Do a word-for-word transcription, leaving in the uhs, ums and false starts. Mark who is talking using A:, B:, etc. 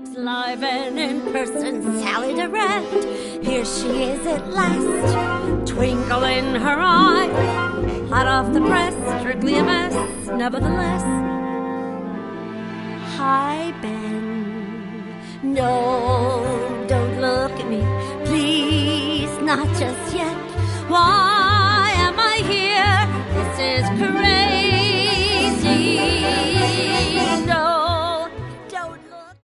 A: looks live and in person, Sally Durant. Here she is at last, twinkle in her eye, hot off the press, strictly a mess, nevertheless. Hi, Ben. No, don't look at me, please, not just yet. Why?